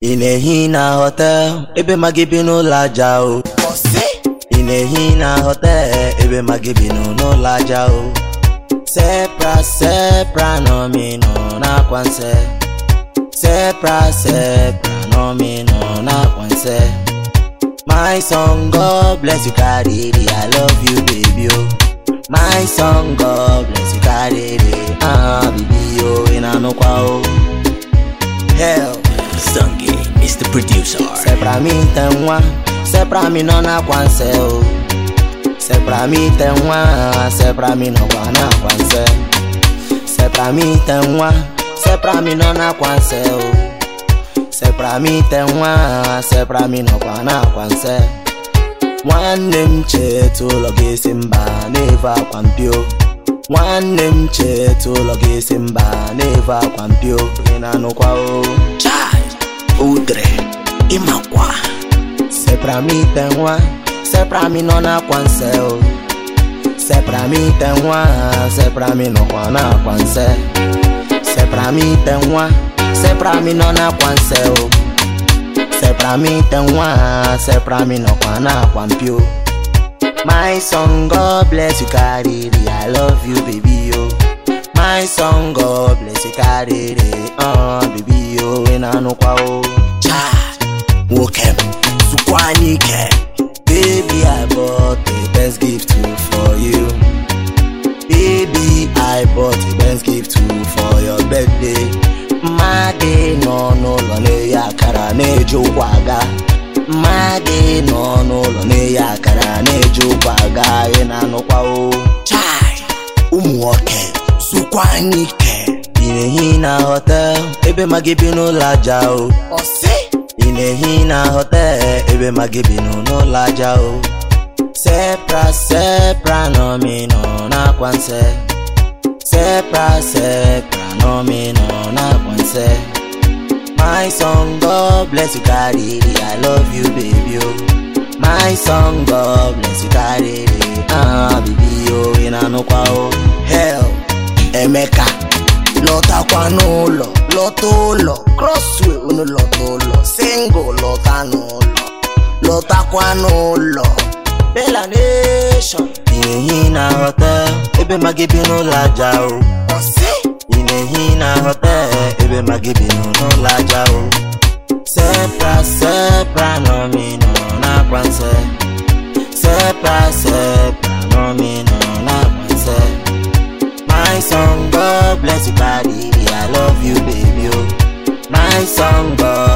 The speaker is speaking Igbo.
In a Hina hotel, ebe magibino la jao. In a Hina hotel, ebe magibino no la jao. Sepra no mi no na kwanse. Sepra no mi no na kwanse. My song, God bless you, Kariri. I love you, baby. Oh. My song, God bless you, Kariri. Baby, oh, in a no kwao. Hell. Sungi is the producer. Sepra mi tenwa, sepra mi no na kwanse o. Sepra mi tenwa, sepra mi no na kwanse. Sepra mi tenwa, sepra mi no na kwanse o. Sepra mi tenwa, sepra mi no na kwanse. Nwanne m chetu ụlọ ga-esi mba n'eve akwa mpio. Nwanne m chetu ụlọ ga-esi mba n'eve akwa mpio. Ị na-anụkwa o. Udre, imakwa. Sepra mi tenwa, sepra mi no na kwanse o. Sepra mi tenwa, sepra mi no na kwanse. Sepra mi tenwa, sepra mi no na kwanse o. Sepra mi tenwa, sepra mi no na kwampio. My song, God bless you, Kariri. I love you, baby, yo. My song, God bless you, Kariri. Baby, yo, in a no kwao. Wokem, Sukwanike. Baby, I bought the best gift too for you. Baby, I bought the best gift too for your birthday. Made no lone ya kara nejo kwaga. Made no lone ya kara nejo kwaga. Ina no kwao. Umuoke, Sukwanike. In a Hina hotel, ebe magibino la jao. In a Hina hotel, ebe magibino no la jao. Sepra no mi no na kwanse. Sepra no mi no na kwanse. My song, God bless you, Kariri. I love you, baby. Oh. My song, God bless you, Kariri. Baby, oh, in a no kwao. Hell, Emeka. Lota kwa nolo, lotolo, crossway uno lotolo, single lota nolo, lota kwa nolo, Bella Nation. In a Hina hotel, ebe magibino la jao. In a Hina hotel, ebe magibino no la jao. Sepra no mi no na kwanse. Sepra no mi no na kwanse. My song, God bless you, Kariri. I love you, baby. Oh. My song, God